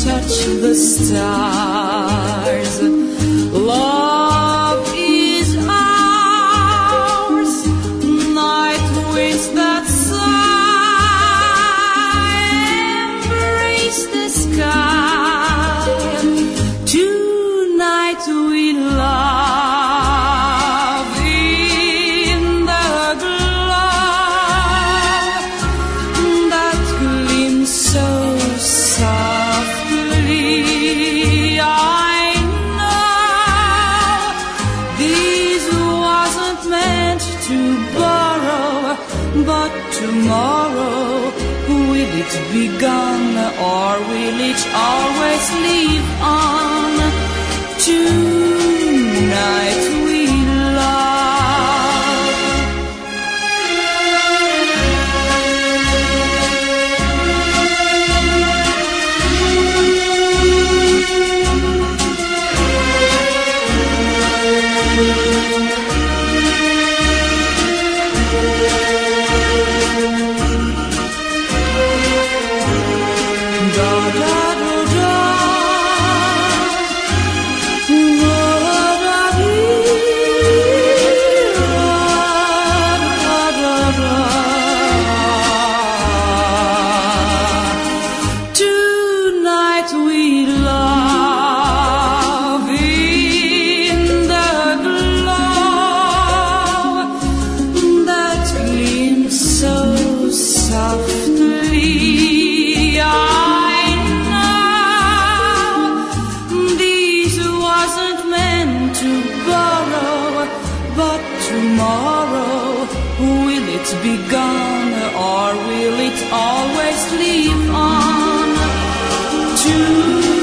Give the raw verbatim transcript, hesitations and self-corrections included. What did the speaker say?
touch the stars. Love is ours. Night winds that sigh embrace the sky. Tonight we love in the glow that gleams so softly. I know this wasn't meant to borrow, but tomorrow will it be gone, or will it always live on? Tonight we love. Da da da da. Tonight we love in the glow that gleams so softly. I know this wasn't meant to borrow, but tomorrow will it be gone, or will it always live on? To